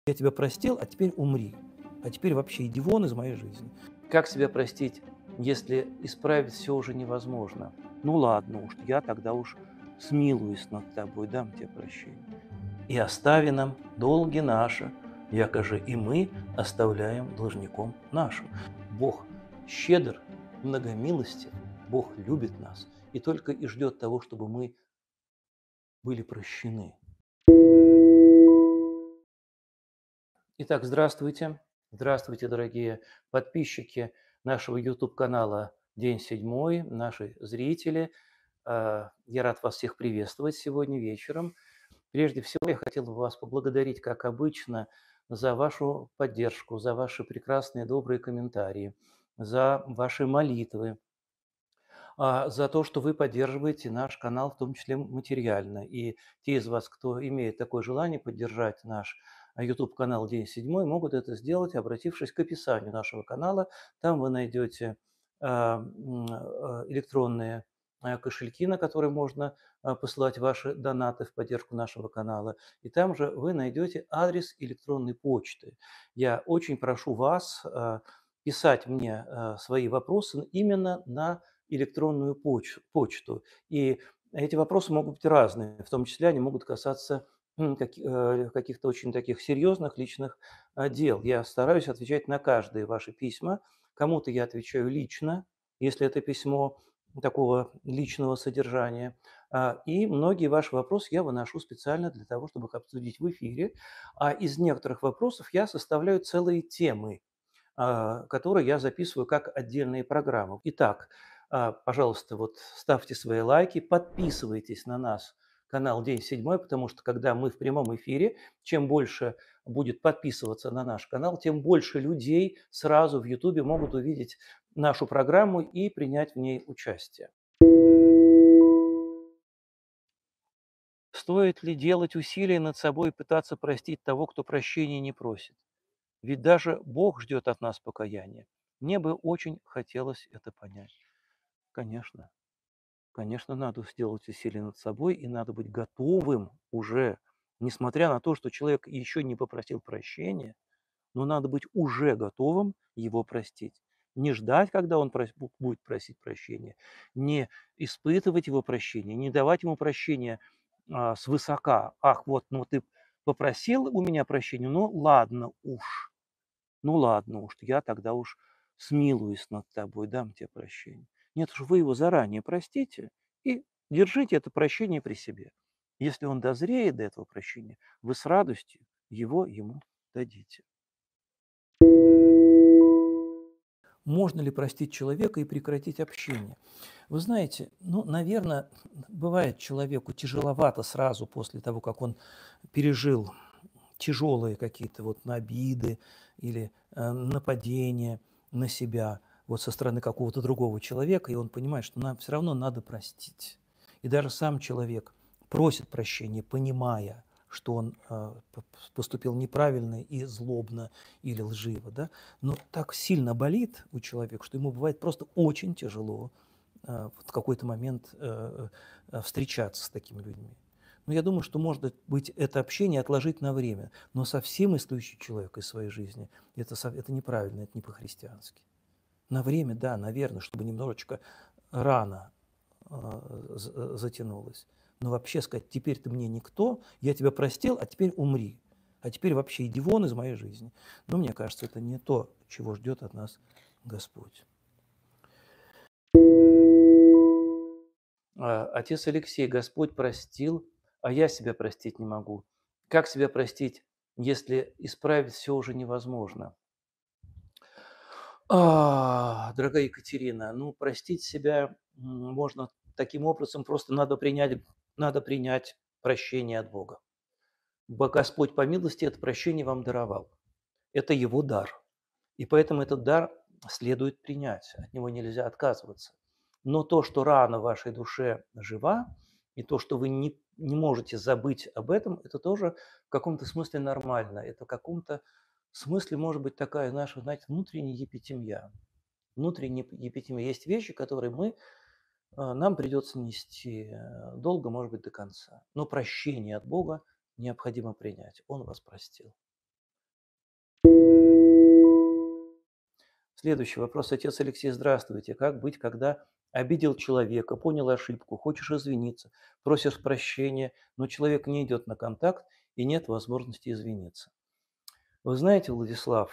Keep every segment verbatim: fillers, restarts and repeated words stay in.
Я тебя простил, а теперь умри. А теперь вообще иди вон из моей жизни. Как себя простить, если исправить все уже невозможно? Ну ладно уж, я тогда уж смилуюсь над тобой, дам тебе прощение. И остави нам долги наши, якоже и мы оставляем должником нашим. Бог щедр, многомилостив, Бог любит нас и только и ждет того, чтобы мы были прощены. Итак, здравствуйте. Здравствуйте, дорогие подписчики нашего YouTube-канала «День седьмой», наши зрители. А, Я рад вас всех приветствовать сегодня вечером. Прежде всего, я хотел бы вас поблагодарить, как обычно, за вашу поддержку, за ваши прекрасные добрые комментарии, за ваши молитвы, а, за то, что вы поддерживаете наш канал, в том числе материально. И те из вас, кто имеет такое желание поддержать наш YouTube-канал «День седьмой», могут это сделать, обратившись к описанию нашего канала. Там вы найдете а, м, а, электронные а, кошельки, на которые можно а, посылать ваши донаты в поддержку нашего канала. И там же вы найдете адрес электронной почты. Я очень прошу вас а, писать мне а, свои вопросы именно на электронную поч- почту. И эти вопросы могут быть разные, в том числе они могут касаться м, каки- э, каких-то очень таких серьезных личных а, дел. Я стараюсь отвечать на каждые ваши письма. Кому-то я отвечаю лично, если это письмо такого личного содержания. А, И многие ваши вопросы я выношу специально для того, чтобы их обсудить в эфире. А из некоторых вопросов я составляю целые темы, а, которые я записываю как отдельные программы. Итак, а, пожалуйста, вот ставьте свои лайки, подписывайтесь на нас, канал «День седьмой», потому что когда мы в прямом эфире, чем больше будет подписываться на наш канал, тем больше людей сразу в Ютубе могут увидеть нашу программу и принять в ней участие. Стоит ли делать усилия над собой и пытаться простить того, кто прощения не просит? Ведь даже Бог ждет от нас покаяния. Мне бы очень хотелось это понять. Конечно, конечно, надо сделать усилие над собой, и надо быть готовым уже, несмотря на то, что человек еще не попросил прощения, но надо быть уже готовым его простить. Не ждать, когда он прос- бу- будет просить прощения, не испытывать его прощение, не давать ему прощения а, свысока. Ах, вот, ну ты попросил у меня прощения, ну ладно уж. Ну ладно уж, я тогда уж смилуюсь над тобой, дам тебе прощение. Нет уж, вы его заранее простите и держите это прощение при себе. Если он дозреет до этого прощения, вы с радостью его ему дадите. Можно ли простить человека и прекратить общение? Вы знаете, ну, наверное, бывает человеку тяжеловато сразу после того, как он пережил тяжелые какие-то вот обиды или э, нападения на себя вот со стороны какого-то другого человека, и он понимает, что нам все равно надо простить. И даже сам человек просит прощения, понимая, что он э, п- поступил неправильно и злобно или лживо, да, но так сильно болит у человека, что ему бывает просто очень тяжело э, в какой-то момент э, э, встречаться с такими людьми. Но я думаю, что, может быть, это общение отложить на время, но совсем исключить человека из своей жизни, это, со- это неправильно, это не по-христиански. На время, да, наверное, чтобы немножечко рано а, з- э, затянулось. Но вообще сказать, теперь ты мне никто, я тебя простил, а теперь умри. А теперь вообще иди вон из моей жизни. Но мне кажется, это не то, чего ждет от нас Господь. А, Отец Алексей, Господь простил, а я себя простить не могу. Как себя простить, если исправить все уже невозможно? А, Дорогая Екатерина, ну, простить себя м, можно таким образом, просто надо принять, надо принять прощение от Бога. Бо Господь по милости это прощение вам даровал. Это Его дар. И поэтому этот дар следует принять, от него нельзя отказываться. Но то, что рана в вашей душе жива, и то, что вы не, не можете забыть об этом, это тоже в каком-то смысле нормально. Это в каком-то смысле может быть такая наша, знаете, внутренняя епитемья. Внутренняя епитемья. Есть вещи, которые мы, а, нам придется нести э, долго, может быть, до конца. Но прощение от Бога необходимо принять. Он вас простил. Следующий вопрос. Отец Алексей, здравствуйте. Как быть, когда обидел человека, понял ошибку, хочешь извиниться, просишь прощения, но человек не идет на контакт и нет возможности извиниться? Вы знаете, Владислав,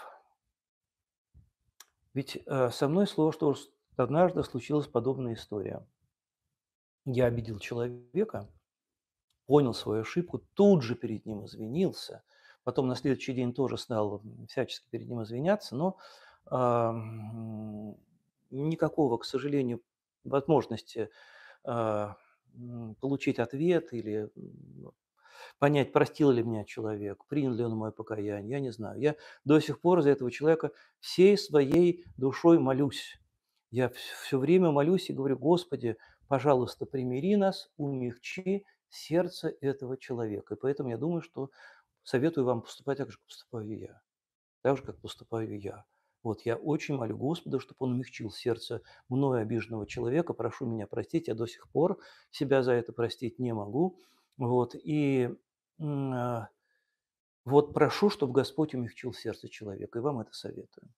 ведь э, со мной слово, что ж, однажды случилась подобная история. Я обидел человека, понял свою ошибку, тут же перед ним извинился, потом на следующий день тоже стал всячески перед ним извиняться, но а, м, никакого, к сожалению, возможности а, м, получить ответ или м, понять, простил ли меня человек, принял ли он мое покаяние, я не знаю. Я до сих пор за этого человека всей своей душой молюсь. Я все время молюсь и говорю: Господи, пожалуйста, примири нас, умягчи сердце этого человека. И поэтому я думаю, что советую вам поступать так же, как поступаю и я. Так же, как поступаю и я. Вот я очень молю Господа, чтобы Он умягчил сердце мною обиженного человека. Прошу меня простить, я до сих пор себя за это простить не могу. Вот, и м, а, вот прошу, чтобы Господь умягчил сердце человека, и вам это советую.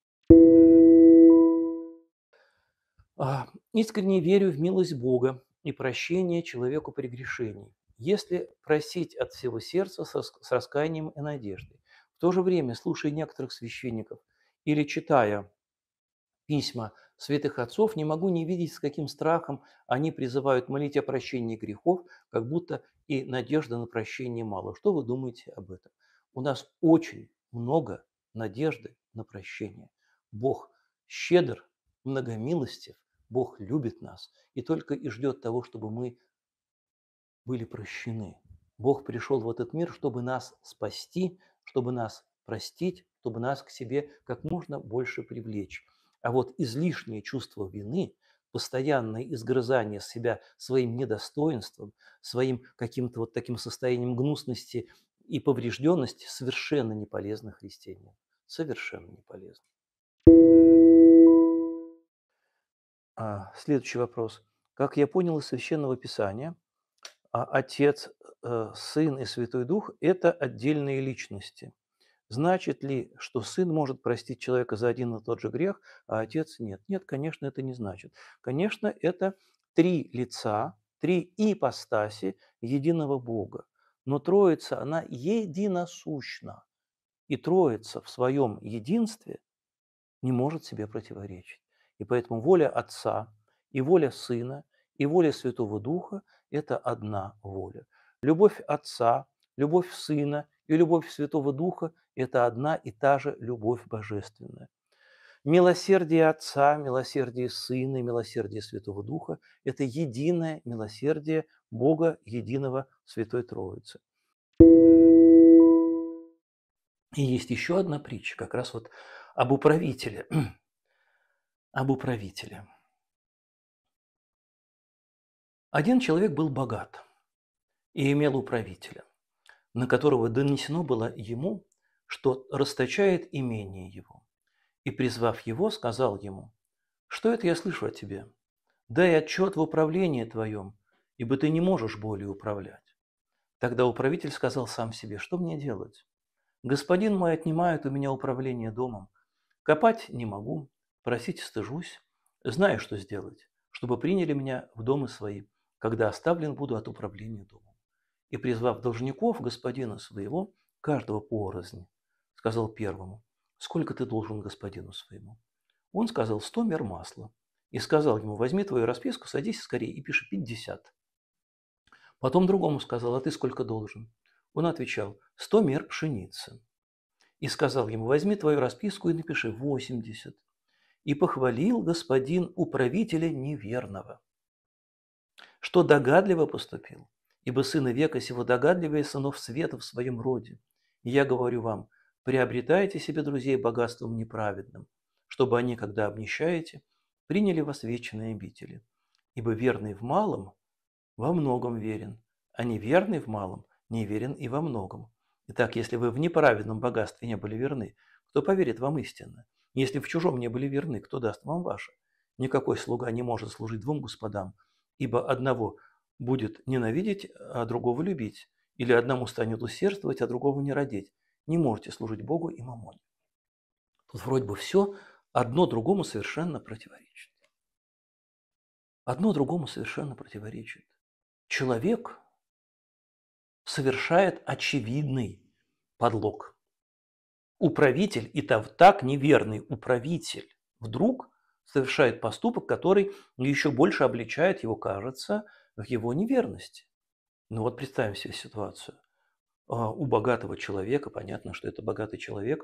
А, Искренне верю в милость Бога и прощение человеку прегрешений, если просить от всего сердца с рас- с раскаянием и надеждой. В то же время, слушая некоторых священников или читая письма святых отцов, не могу не видеть, с каким страхом они призывают молить о прощении грехов, как будто и надежды на прощение мало. Что вы думаете об этом? У нас очень много надежды на прощение. Бог щедр, многомилостив, Бог любит нас и только и ждет того, чтобы мы были прощены. Бог пришел в этот мир, чтобы нас спасти, чтобы нас простить, чтобы нас к себе как можно больше привлечь. А вот излишнее чувство вины, постоянное изгрызание себя своим недостоинством, своим каким-то вот таким состоянием гнусности и поврежденности совершенно не полезно христианину. Совершенно не полезно. А, следующий вопрос. Как я понял из Священного Писания, а Отец, э, Сын и Святой Дух – это отдельные личности. Значит ли, что Сын может простить человека за один и тот же грех, а Отец нет? Нет, конечно, это не значит. Конечно, это три лица, три ипостаси единого Бога. Но Троица, она единосущна. И Троица в своем единстве не может себе противоречить. И поэтому воля Отца, и воля Сына, и воля Святого Духа – это одна воля. Любовь Отца, любовь Сына и любовь Святого Духа – это одна и та же любовь божественная. Милосердие Отца, милосердие Сына и милосердие Святого Духа – это единое милосердие Бога единого Святой Троицы. И есть еще одна притча, как раз вот об управителе. Об управителе. Один человек был богат и имел управителя, на которого донесено было ему, что расточает имение его. И, призвав его, сказал ему: «Что это я слышу о тебе? Дай отчет в управлении твоем, ибо ты не можешь более управлять». Тогда управитель сказал сам себе: «Что мне делать? Господин мой отнимает у меня управление домом. Копать не могу, просить стыжусь. Знаю, что сделать, чтобы приняли меня в домы свои, когда оставлен буду от управления домом». И, призвав должников господина своего, каждого порознь, сказал первому: «Сколько ты должен господину своему?» Он сказал: «Сто мер масла». И сказал ему: «Возьми твою расписку, садись скорее и пиши пятьдесят». Потом другому сказал: «А ты сколько должен?» Он отвечал: «Сто мер пшеницы». И сказал ему: «Возьми твою расписку и напиши восемьдесят». И похвалил господин управителя неверного, что догадливо поступил, ибо сыны века сего догадливее сынов света в своем роде. И я говорю вам: приобретайте себе друзей богатством неправедным, чтобы они, когда обнищаете, приняли вас в вечные обители. Ибо верный в малом во многом верен, а неверный в малом неверен и во многом. Итак, если вы в неправедном богатстве не были верны, кто поверит вам истинно? Если в чужом не были верны, кто даст вам ваше? Никакой слуга не может служить двум господам, ибо одного будет ненавидеть, а другого любить, или одному станет усердствовать, а другого не родить. Не можете служить Богу и мамоне. Тут вроде бы все одно другому совершенно противоречит. Одно другому совершенно противоречит. Человек совершает очевидный подлог. Управитель, и то так неверный управитель, вдруг совершает поступок, который еще больше обличает его, кажется, в его неверности. Ну вот представим себе ситуацию. А, У богатого человека, понятно, что это богатый человек,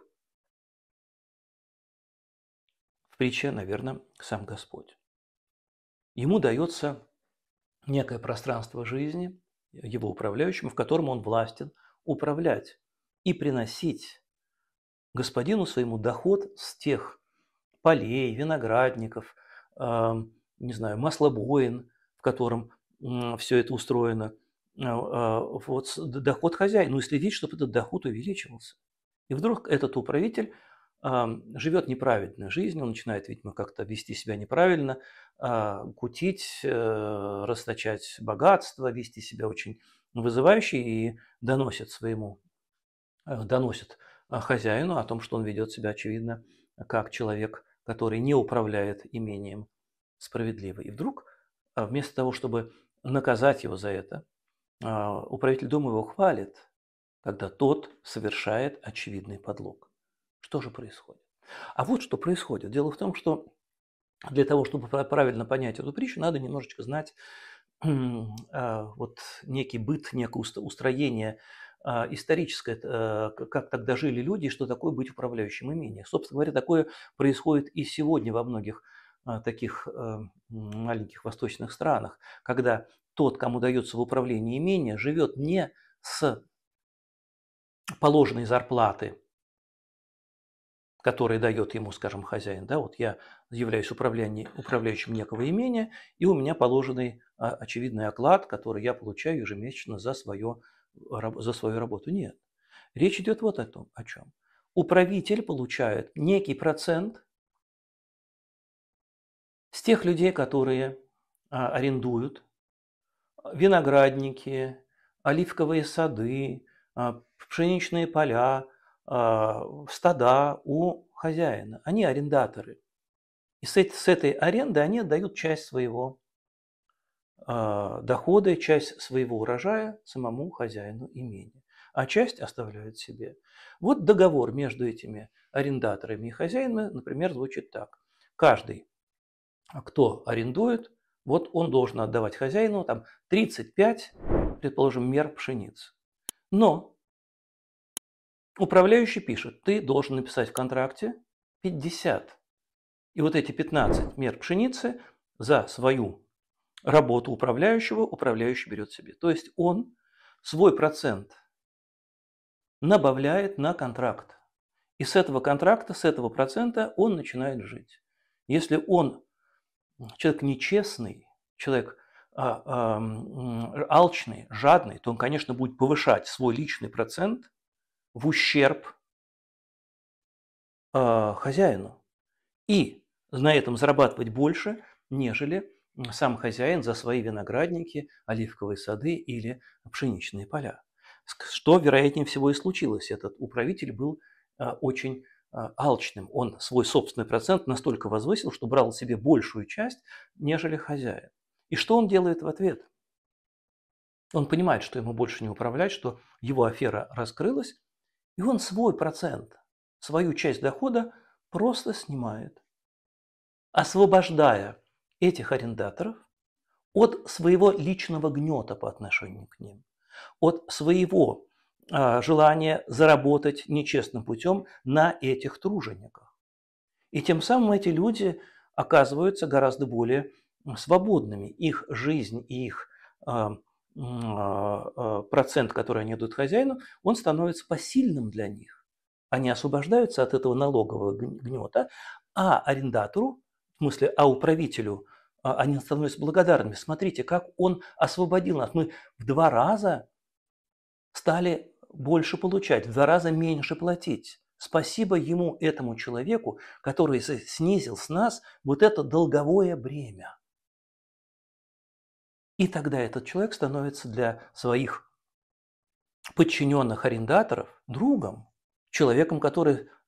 в притче, наверное, сам Господь. Ему дается некое пространство жизни, его управляющему, в котором он властен управлять и приносить господину своему доход с тех полей, виноградников, э, не знаю, маслобоин, в котором все это устроено, э, э, вот доход хозяина, ну и следить, чтобы этот доход увеличивался. И вдруг этот управитель э, живет неправедной жизнью, он начинает, видимо, как-то вести себя неправильно, э, кутить, э, расточать богатство, вести себя очень вызывающе и доносит своему, э, доносит хозяину о том, что он ведет себя, очевидно, как человек, который не управляет имением справедливо. И вдруг, вместо того, чтобы наказать его за это, управитель дома его хвалит, когда тот совершает очевидный подлог. Что же происходит? А вот что происходит. Дело в том, что для того, чтобы правильно понять эту притчу, надо немножечко знать вот некий быт, некое устроение историческое, как тогда жили люди и что такое быть управляющим имением. Собственно говоря, такое происходит и сегодня во многих таких маленьких восточных странах, когда тот, кому дается в управлении имение, живет не с положенной зарплаты, которое дает ему, скажем, хозяин. Да, вот я являюсь управляющим некого имения, и у меня положенный очевидный оклад, который я получаю ежемесячно за, свое, за свою работу. Нет. Речь идет вот о том, о чем. Управитель получает некий процент с тех людей, которые арендуют виноградники, оливковые сады, пшеничные поля, стада у хозяина. Они арендаторы. И с этой аренды они отдают часть своего дохода, часть своего урожая самому хозяину имения, а часть оставляют себе. Вот договор между этими арендаторами и хозяинами, например, звучит так. Каждый, кто арендует, вот он должен отдавать хозяину там тридцать пять, предположим, мер пшеницы. Но управляющий пишет, ты должен написать в контракте пятьдесят. И вот эти пятнадцать мер пшеницы за свою работу управляющего, управляющий берет себе. То есть он свой процент набавляет на контракт. И с этого контракта, с этого процента он начинает жить. Если он человек нечестный, человек а, а, алчный, жадный, то он, конечно, будет повышать свой личный процент в ущерб а, хозяину. И на этом зарабатывать больше, нежели сам хозяин за свои виноградники, оливковые сады или пшеничные поля. Что, вероятнее всего, и случилось. Этот управитель был очень алчным. Он свой собственный процент настолько возвысил, что брал себе большую часть, нежели хозяин. И что он делает в ответ? Он понимает, что ему больше не управлять, что его афера раскрылась, и он свой процент, свою часть дохода просто снимает, освобождая этих арендаторов от своего личного гнета по отношению к ним, от своего а, желания заработать нечестным путем на этих тружениках. И тем самым эти люди оказываются гораздо более свободными. Их жизнь и их а, а, процент, который они дают хозяину, он становится посильным для них. Они освобождаются от этого налогового гнета, а арендатору, в смысле, а управителю, они становятся благодарными. Смотрите, как он освободил нас. Мы в два раза стали больше получать, в два раза меньше платить. Спасибо ему, этому человеку, который снизил с нас вот это долговое бремя. И тогда этот человек становится для своих подчиненных арендаторов другом, человеком, который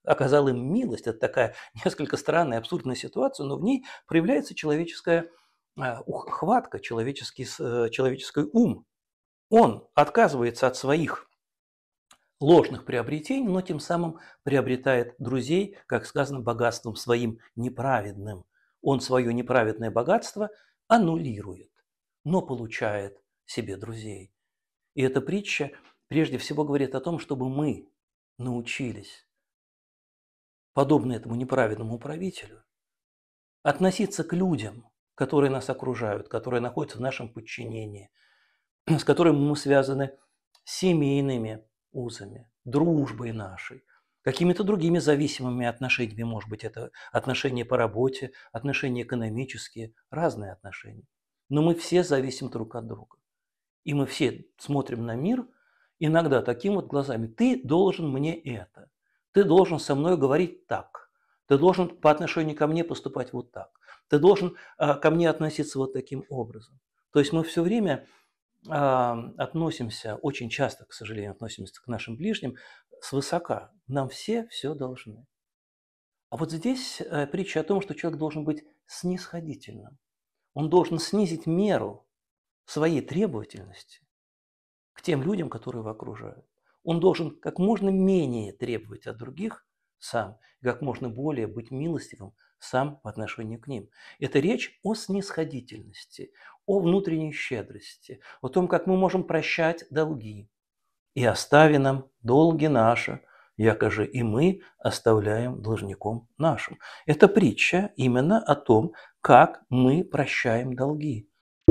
оказал им милость. Это такая несколько странная, абсурдная ситуация, но в ней проявляется человеческая а, ух- хватка, человеческий, с- э, человеческий ум. Он отказывается от своих ложных приобретений, но тем самым приобретает друзей, как сказано, богатством своим неправедным. Он свое неправедное богатство аннулирует, но получает себе друзей. И эта притча прежде всего говорит о том, чтобы мы научились, подобно этому неправедному правителю, относиться к людям, которые нас окружают, которые находятся в нашем подчинении, с которыми мы связаны семейными узами, дружбой нашей, какими-то другими зависимыми отношениями, может быть, это отношения по работе, отношения экономические, разные отношения. Но мы все зависим друг от друга. И мы все смотрим на мир иногда таким вот глазами. Ты должен мне это. Ты должен со мной говорить так. Ты должен по отношению ко мне поступать вот так. Ты должен а, ко мне относиться вот таким образом. То есть мы все время а, относимся, очень часто, к сожалению, относимся к нашим ближним свысока. Нам все все должны. А вот здесь э, притча о том, что человек должен быть снисходительным. Он должен снизить меру своей требовательности к тем людям, которые его окружают. Он должен как можно менее требовать от других сам, и как можно более быть милостивым сам по отношению к ним. Это речь о снисходительности, о внутренней щедрости, о том, как мы можем прощать долги. И остави нам долги наши, якоже и мы оставляем должником нашим. Это притча именно о том, как мы прощаем долги.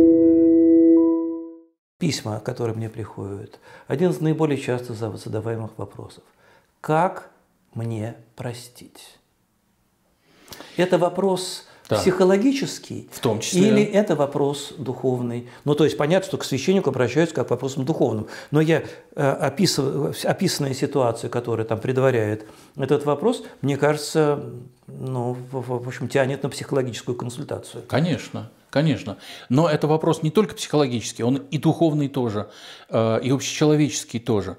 Письма, которые мне приходят, один из наиболее часто задаваемых вопросов. Как мне простить? Это вопрос да. психологический, в том числе. Или это вопрос духовный? Ну, то есть понятно, что к священнику обращаются как к вопросам духовным. Но я э, описываю, описанная ситуация, которая там предваряет этот вопрос, мне кажется, ну, в, в общем, тянет на психологическую консультацию. Конечно. Конечно. Но это вопрос не только психологический, он и духовный тоже, и общечеловеческий тоже.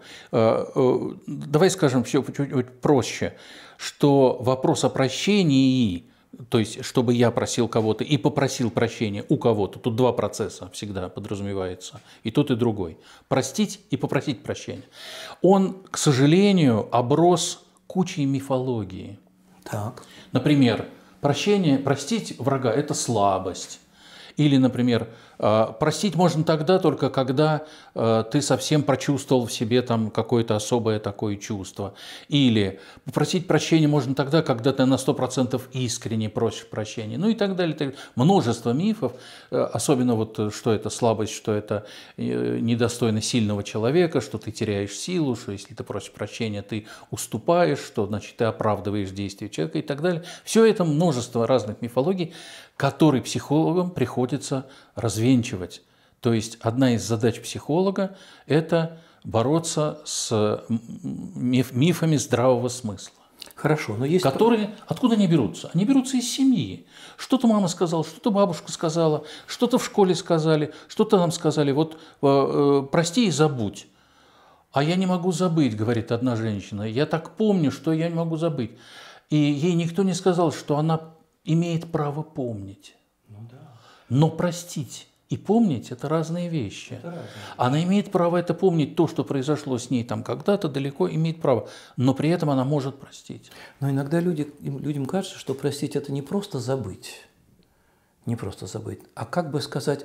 Давай скажем все чуть-чуть проще, что вопрос о прощении, то есть чтобы я просил кого-то и попросил прощения у кого-то, тут два процесса всегда подразумевается, и тот, и другой. Простить и попросить прощения. Он, к сожалению, оброс кучей мифологии. Так. Например, прощение, простить врага – это слабость. Или, например, простить можно тогда только, когда ты совсем прочувствовал в себе там какое-то особое такое чувство. Или попросить прощения можно тогда, когда ты на сто процентов искренне просишь прощения. Ну и так далее. Так далее. Множество мифов, особенно вот что это слабость, что это недостойно сильного человека, что ты теряешь силу, что если ты просишь прощения, ты уступаешь, что значит ты оправдываешь действия человека и так далее. Все это множество разных мифологий, которые психологам приходится развенчивать. То есть одна из задач психолога – это бороться с миф, мифами здравого смысла. Хорошо, но есть… Которые, откуда они берутся? Они берутся из семьи. Что-то мама сказала, что-то бабушка сказала, что-то в школе сказали, что-то нам сказали. Вот э, прости и забудь. А я не могу забыть, говорит одна женщина. Я так помню, что я не могу забыть. И ей никто не сказал, что она имеет право помнить. Ну, да. Но простить и помнить – это разные вещи. Это разные. Она имеет право это помнить, то, что произошло с ней там когда-то далеко, имеет право. Но при этом она может простить. Но иногда люди, людям кажется, что простить – это не просто забыть. Не просто забыть, а как бы сказать,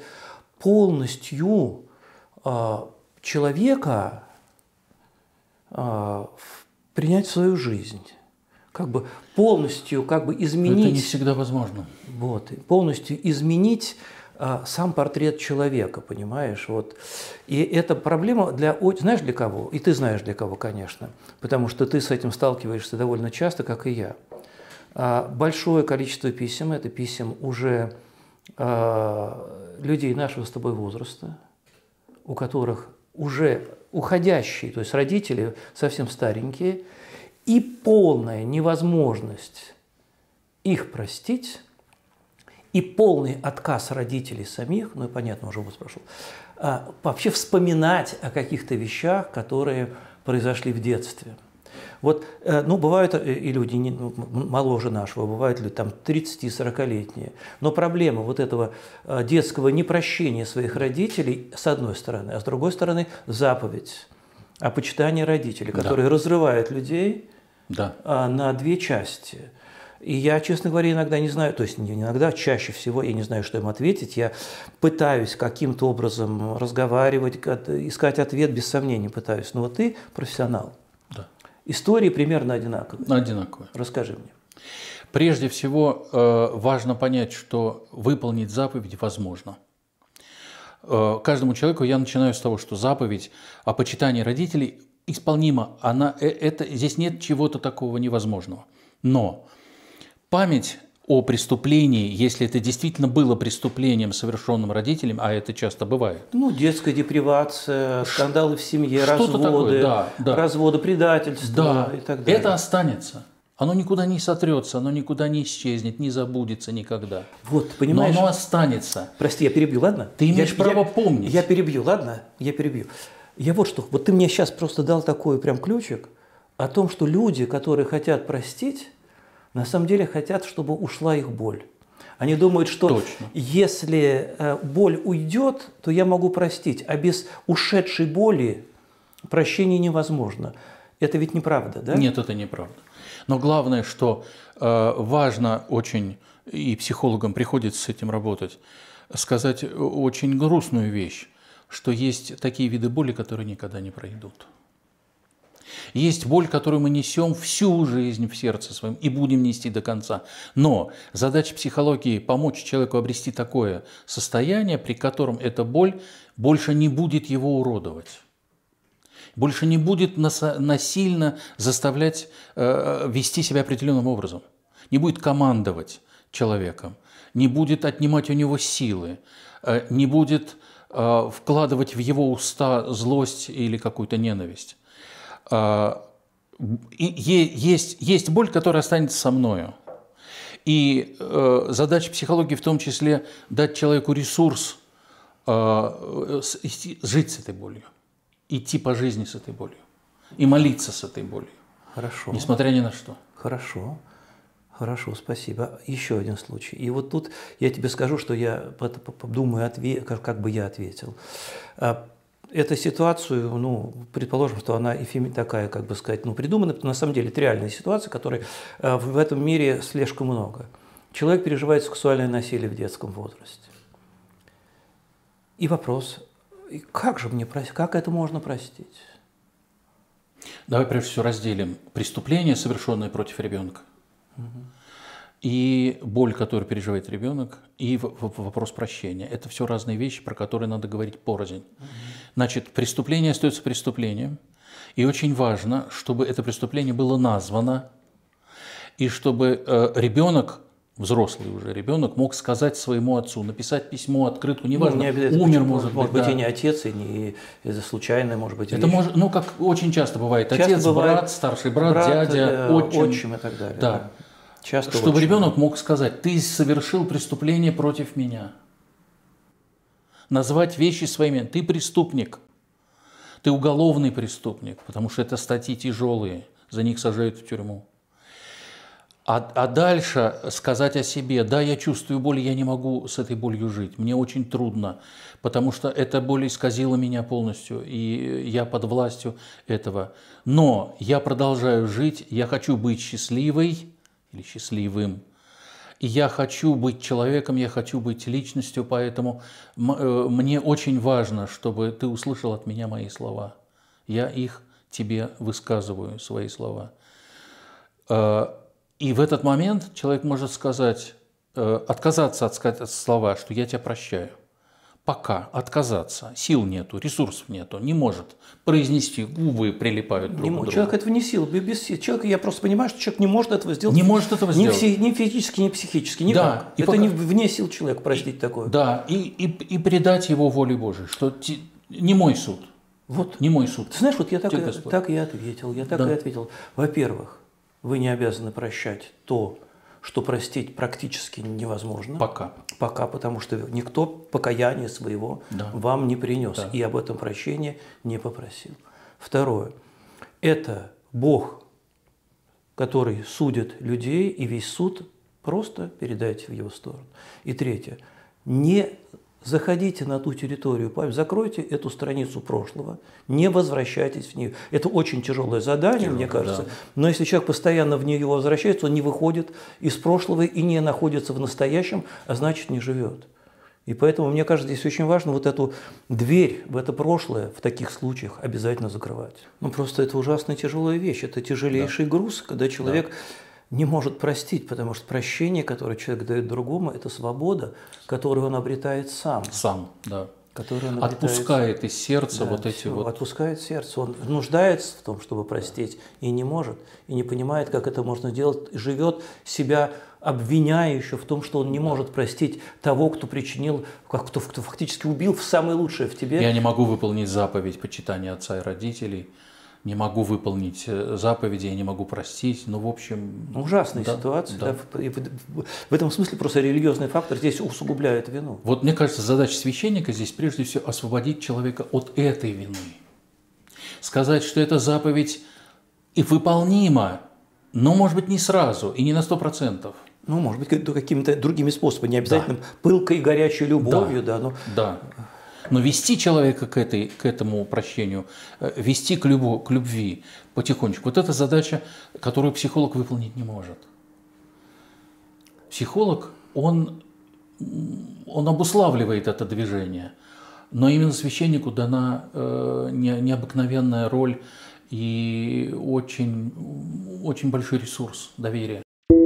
полностью э, человека э, принять в свою жизнь. Как бы полностью как бы изменить… Это не всегда возможно. Вот, полностью изменить а, сам портрет человека, понимаешь? Вот. И эта проблема для… Знаешь для кого? И ты знаешь для кого, конечно. Потому что ты с этим сталкиваешься довольно часто, как и я. А, большое количество писем – это писем уже а, людей нашего с тобой возраста, у которых уже уходящие, то есть родители совсем старенькие, и полная невозможность их простить, и полный отказ родителей самих, ну и понятно, уже вот прошел, вообще вспоминать о каких-то вещах, которые произошли в детстве. Вот, ну, бывают и люди не, ну, моложе нашего, бывают люди там тридцати-сорокалетние. Но проблема вот этого детского непрощения своих родителей, с одной стороны, а с другой стороны, заповедь о почитании родителей, которые да. разрывают людей да. на две части. И я, честно говоря, иногда не знаю, то есть не иногда, чаще всего я не знаю, что им ответить. Я пытаюсь каким-то образом разговаривать, искать ответ, без сомнений пытаюсь. Но вот ты профессионал. Да. Истории примерно одинаковые. Одинаковые. Расскажи мне. Прежде всего, важно понять, что выполнить заповедь возможно. Каждому человеку я начинаю с того, что заповедь о почитании родителей исполнима. Она, это, здесь нет чего-то такого невозможного. Но память о преступлении, если это действительно было преступлением, совершенным родителям, а это часто бывает. Ну, детская депривация, скандалы в семье, разводы, такое, да, да. разводы, предательство да, и так далее. Это останется. Оно никуда не сотрется, оно никуда не исчезнет, не забудется никогда. Вот, понимаешь? Но оно останется. Прости, я перебью, ладно? Ты имеешь я, право я, помнить. Я перебью, ладно? Я перебью. Я вот что, вот ты мне сейчас просто дал такой прям ключик о том, что люди, которые хотят простить, на самом деле хотят, чтобы ушла их боль. Они думают, что Точно. если боль уйдет, то я могу простить, а без ушедшей боли прощение невозможно. Это ведь неправда, да? Нет, это неправда. Но главное, что э, важно очень, и психологам приходится с этим работать, сказать очень грустную вещь, что есть такие виды боли, которые никогда не пройдут. Есть боль, которую мы несем всю жизнь в сердце своем и будем нести до конца. Но задача психологии – помочь человеку обрести такое состояние, при котором эта боль больше не будет его уродовать. Больше не будет насильно заставлять э, вести себя определенным образом. Не будет командовать человеком, не будет отнимать у него силы, э, не будет э, вкладывать в его уста злость или какую-то ненависть. Э, и, есть, есть боль, которая останется со мною. И э, задача психологии в том числе дать человеку ресурс э, с, жить с этой болью. Идти по жизни с этой болью и молиться с этой болью. Хорошо. Несмотря ни на что. Хорошо. Хорошо, спасибо. Еще один случай. И вот тут я тебе скажу, что я думаю, как бы я ответил. Эту ситуацию, ну, предположим, что она такая, как бы сказать, ну, придумана, на самом деле это реальная ситуация, которой в этом мире слишком много. Человек переживает сексуальное насилие в детском возрасте. И вопрос: как же мне простить, как это можно простить? Давай прежде всего разделим преступление, совершенное против ребенка, угу. и боль, которую переживает ребенок, и вопрос прощения. Это все разные вещи, про которые надо говорить порознь. Угу. Значит, преступление остается преступлением, и очень важно, чтобы это преступление было названо, и чтобы э, ребенок, взрослый уже ребенок, мог сказать своему отцу, написать письмо, открытку, неважно, ну, умер, может, может быть. быть, да. и не отец, и не это случайно, может быть. Это может, ну, как очень часто бывает, часто отец, бывает брат, старший брат, брат дядя, э, отчим. отчим и так далее. Да. Да. Часто Чтобы отчим. ребенок мог сказать: ты совершил преступление против меня. Назвать вещи своими. Ты преступник. Ты уголовный преступник, потому что это статьи тяжелые, за них сажают в тюрьму. А, а дальше сказать о себе: да, я чувствую боль, я не могу с этой болью жить, мне очень трудно, потому что эта боль исказила меня полностью, и я под властью этого. Но я продолжаю жить, я хочу быть счастливой или счастливым, и я хочу быть человеком, я хочу быть личностью, поэтому мне очень важно, чтобы ты услышал от меня мои слова. Я их тебе высказываю, свои слова. И в этот момент человек может сказать, отказаться от сказать слова, что я тебя прощаю. Пока отказаться. Сил нету, ресурсов нету, не может произнести, губы прилипают друг не, к другу. Человек этого не сил, без сил. Человек, я просто понимаю, что человек не может этого сделать. Не может этого ни сделать. Фи, ни физически, ни психически, никак. Да, это пока... не вне сил человека простить такое. Да, и, и, и предать его воле Божией, что ти... не мой суд. Вот. Не мой суд. Ты знаешь, вот я так, и, так и ответил. Я так да. и ответил. Во-первых, вы не обязаны прощать то, что простить практически невозможно. Пока. Пока, потому что никто покаяния своего да. вам не принес да. и об этом прощения не попросил. Второе. Это Бог который судит людей, и весь суд просто передайте в его сторону. И третье. Не заходите на ту территорию памяти, закройте эту страницу прошлого, не возвращайтесь в нее. Это очень тяжелое задание, Тяжело, мне кажется, да. но если человек постоянно в нее возвращается, он не выходит из прошлого и не находится в настоящем, а значит не живет. И поэтому, мне кажется, здесь очень важно вот эту дверь в это прошлое в таких случаях обязательно закрывать. Ну, просто это ужасно тяжелая вещь, это тяжелейший да. груз, когда человек да. не может простить, потому что прощение, которое человек дает другому, это свобода, которую он обретает сам. Сам, да. Которую он отпускает из сердца да, вот эти все, вот… Отпускает сердце. Он нуждается в том, чтобы простить, и не может, и не понимает, как это можно делать, и живет себя обвиняя еще в том, что он не может простить того, кто причинил, как, кто, кто фактически убил в самое лучшее в тебе. Я не могу выполнить заповедь почитания отца и родителей, не могу выполнить заповеди, я не могу простить, ну, в общем… Ужасная да, ситуация. Да. Да, и в, в этом смысле просто религиозный фактор здесь усугубляет вину. Вот мне кажется, задача священника здесь прежде всего освободить человека от этой вины. Сказать, что эта заповедь и выполнима, но, может быть, не сразу и не на сто процентов. Ну, может быть, какими-то другими способами, не обязательно да. пылкой и горячей любовью. Да, да, но… да. Но вести человека к, этой, к этому прощению, вести к, любу, к любви потихонечку, вот это задача, которую психолог выполнить не может. Психолог, он, он обуславливает это движение, но именно священнику дана э, не, необыкновенная роль и очень, очень большой ресурс доверия.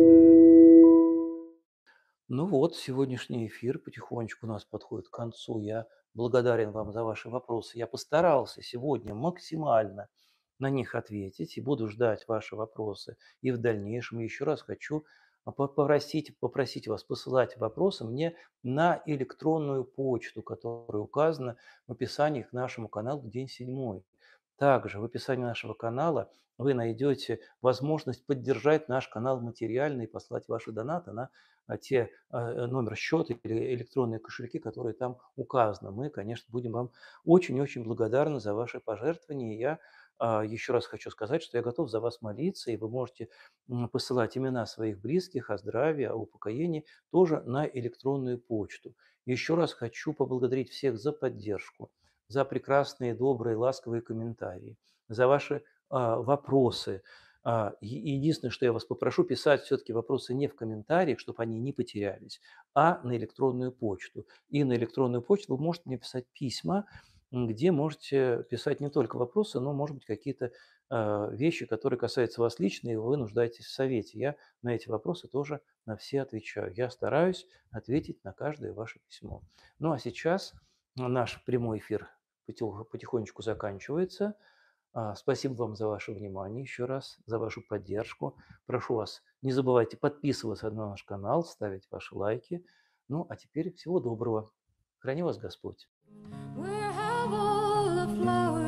Ну вот, сегодняшний эфир потихонечку у нас подходит к концу. Я благодарен вам за ваши вопросы. Я постарался сегодня максимально на них ответить и буду ждать ваши вопросы и в дальнейшем. Еще раз хочу попросить, попросить вас посылать вопросы мне на электронную почту, которая указана в описании к нашему каналу «День седьмой». Также в описании нашего канала вы найдете возможность поддержать наш канал материально и послать ваши донаты на те номер счета или электронные кошельки, которые там указаны. Мы, конечно, будем вам очень-очень благодарны за ваши пожертвования. Я еще раз хочу сказать, что я готов за вас молиться, и вы можете посылать имена своих близких о здравии, о упокоении тоже на электронную почту. Еще раз хочу поблагодарить всех за поддержку, за прекрасные, добрые, ласковые комментарии, за ваши а, вопросы. А, единственное, что я вас попрошу, писать все-таки вопросы не в комментариях, чтобы они не потерялись, а на электронную почту. И на электронную почту вы можете мне писать письма, где можете писать не только вопросы, но, может быть, какие-то а, вещи, которые касаются вас лично, и вы нуждаетесь в совете. Я на эти вопросы тоже на все отвечаю. Я стараюсь ответить на каждое ваше письмо. Ну а сейчас наш прямой эфир потихонечку заканчивается. Спасибо вам за ваше внимание еще раз, за вашу поддержку. Прошу вас, не забывайте подписываться на наш канал, ставить ваши лайки. Ну, а теперь всего доброго. Храни вас Господь.